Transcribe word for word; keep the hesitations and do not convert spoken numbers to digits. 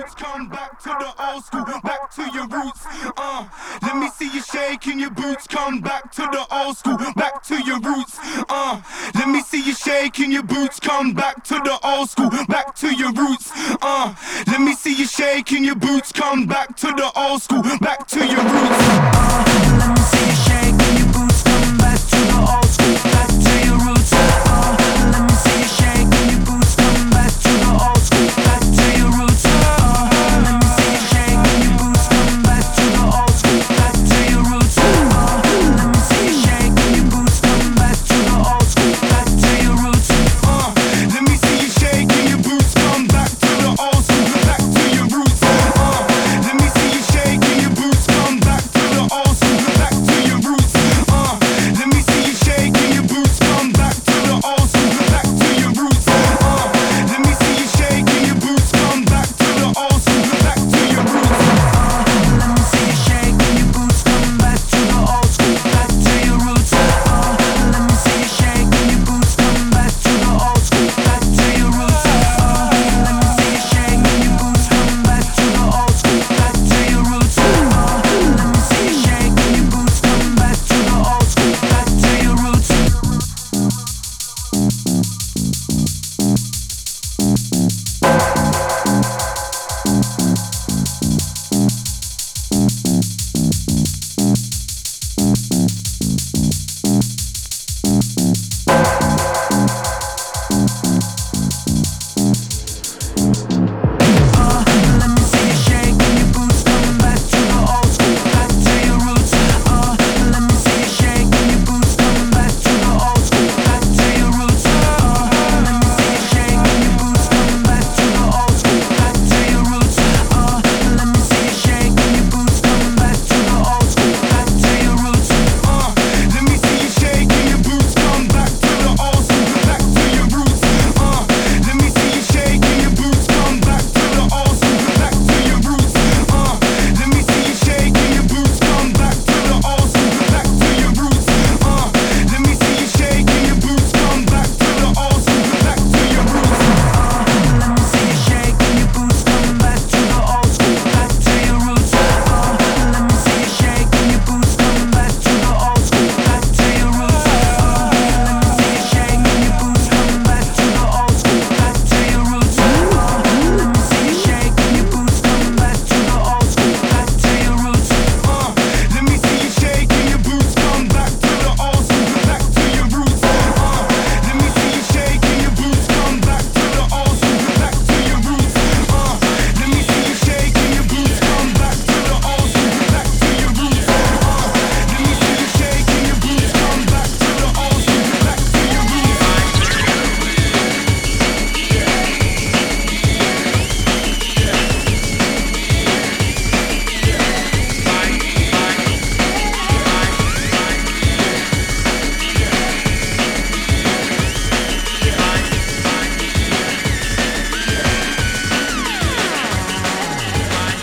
boots, come back to the old school, back to your roots. Uh, let me see you shaking your boots, come back to the old school, back to your roots. Uh, let me see you shaking your boots, come back to the old school, back to your roots. Uh, let me see you shaking your boots, come back to the old school, back to your roots. Uh, let me see you